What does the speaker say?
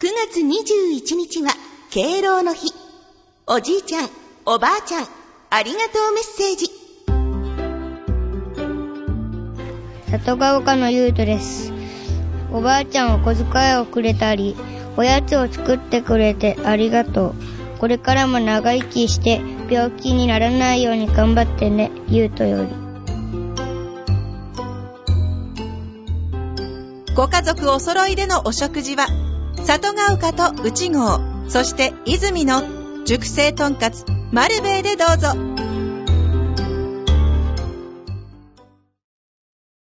月21日は敬老の日。おじいちゃん、おばあちゃん、ありがとうメッセージ。 里ヶ丘のゆうとです。おばあちゃんは小遣いをくれたり、おやつを作ってくれてありがとう。これからも長生きして病気にならないように頑張ってね、ゆうとより。 ご家族お揃いでのお食事は里ヶ丘と内郷、そして泉の熟成とんかつ丸兵衛でどうぞ。